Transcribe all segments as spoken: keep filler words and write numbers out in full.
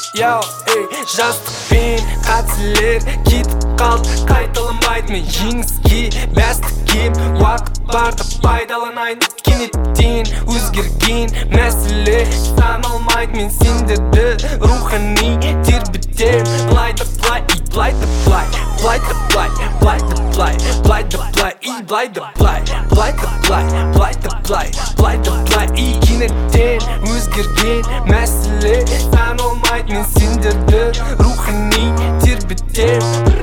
Yo, ey, жастықпен қатерлер кетіп қалды, қайталанбайды. Мен жеңіске бәс тікем, уақыт барды пайдаланайын. Кенеттен өзгерген мәселе саналмайды. Мен сендерді рухани тербетем. Былай да былай, и былай да былай, былай да былай, былай да былай, былай да былай, и былай да былай, былай да былай, былай да былай, былай да былай. И кенеттен өзгерген мәселе саналмайды. Мен сендерді рухани тербетем.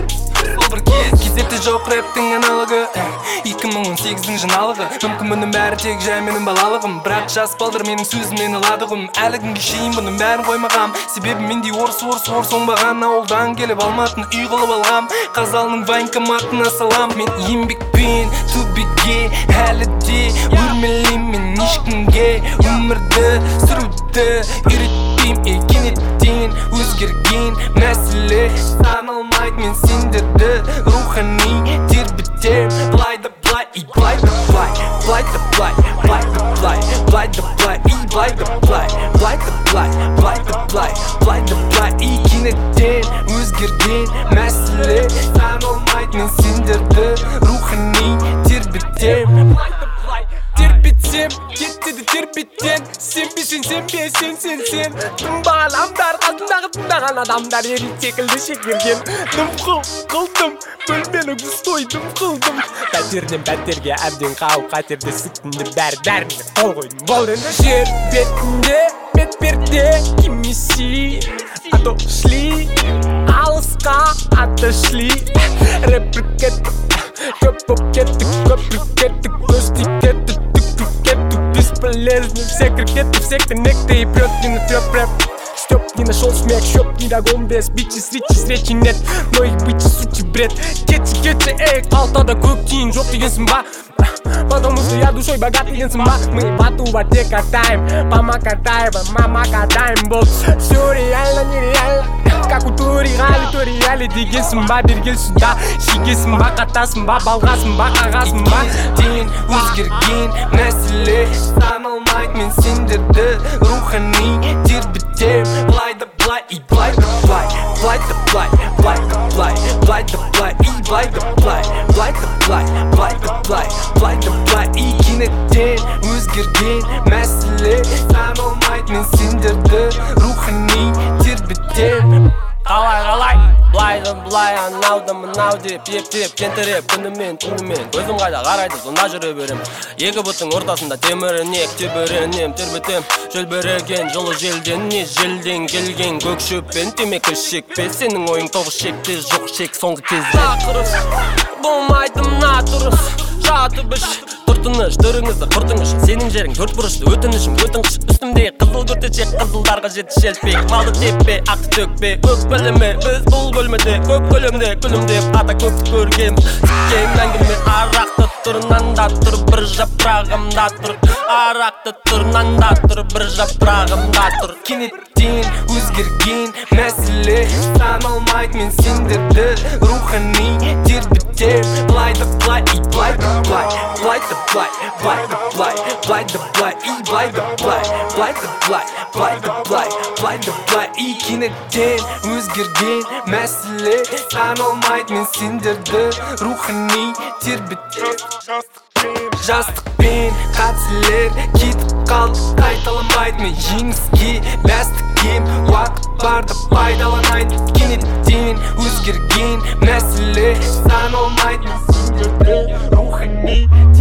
Кезекте жоқ рэптің аналогы, екі мың он сегіздің жаңалығы. Мүмкін мұның бәрі тек жай менің балалығым, бірақ жас балдар менің сөзімнен аладығым. Әлі күнге шейін бұның бәрін қоймағам, себебі мендей орыс орыс орыс оңбаған. Ауылдан келіп алматын үй қылып алғам, қазалының военкоматына салам. Мен еңбекпен төбеге әлі де өрмелеймін, ешкімге өмірді сүруді үйретпейм. Ей, кенеттен өзгерген мәселе саналмайды. Мен сендерді рухани тербетем. Былай да былай, и былай да былай, былай да былай, былай да былай, былай да былай, и былай да былай, былай да былай, былай да былай, былай да былай. И кенеттен өзгерген мәселе саналмайды. Мен сендерді рухани тербетем. Тербетсем, кетеді тербеттен. Сенбесең, сенбе, сен, сен, сен. Тыңбаған адамдар, қасындағы тыңдаған адамдар ерит секілді шекерген. Дымқыл қылдым, бөлмені ұстойдым қылдым. Пәтерден пәтерге әбден қауіп қатерді сүттінді бәрі-бәріне қол қойдым. Бұл енді жер бетінде, бет-берде кимеси отошли, алысқа отошли. Рэпір кеттік, көп боп кеттік, көпір кеттік, көстік кеттік, түк-түк кеттік. Бесполезно, все крикеты, все коннекты и прет не натрет рэп. Стёп не нашел смех, щёп не догон без бичес, ричес, речи нет. Но их бычи, сути, бред. Кетти, кетти, эй, алтада көк тиын жоқ дегенсің ба? Потому что я душой богат дегенсің ба? Мы бату в воде катаем, мама катаем, мама катаем. Бол всё реально, нереально, как у туриғали, туриғали дегенсің ба? Бергел сюда, шегесің ба? Қатасың ба? Балғасың ба? Қағасың ба? Ден өзгерген мәселе саналмайды. Мен сендерді рухани тербетем. Былай да былай, и былай да былай, былай да былай, былай да былай, былай да былай, и былай да былай, былай да былай, былай да былай, былай да былай. И кенеттен өзгерген мәселе саналмайды. Мен сендерді рухани тербетем. Қалай қалай, былайды былай, анауды мынау деп ептеп кентіреп күнімен түнімен көзім қайда қарайды, сонда жүре берем. Екі бұттың ортасында темірінек тебіренем, тербетем. Жөлбереген жылы желден, не желден келген көк шөппен темекі шекпе. Сенің ойың тоғыз шекте жоқ шек соңғы кезде. Тақырыс болмайды мына тұрыс, жатып іш тұртыныш, түріңізді құртыңыш. Сенің жерің төрт бұрышты, өтінішім өтіңіш. Үстімдегі қызыл көртечек, қызылдарға жеті шелпек. Малды теппе, ақты төкпе, өкпелеме. Біз бұл бөлмеде көп көлемде күлімдеп ата көп көргем. Сіккен әңгіме арақты тұрнанда тұр, бір жапырағымда тұр. Арақты тұрнанда тұр, бір жапырағымда тұр. Кенеттен өзгерген мәселе саналмайды. Мен сендерді рухани тербетем. Былай да былай, и былай да былай, былай да былай, былай да былай, былай да былай, и былай да былай, былай да былай, былай да былай, былай да былай. И кенеттен өзгерген мәселе саналмайды. Мен сендерді рухани тербетем. Жастықпен қатерлер кетіп қалды, қайталанбайды. Мен жеңіске бәс тікем, уақыт барды пайдаланайын. Кенеттен өзгерген мәселе саналмайды. Мен сендерді рухани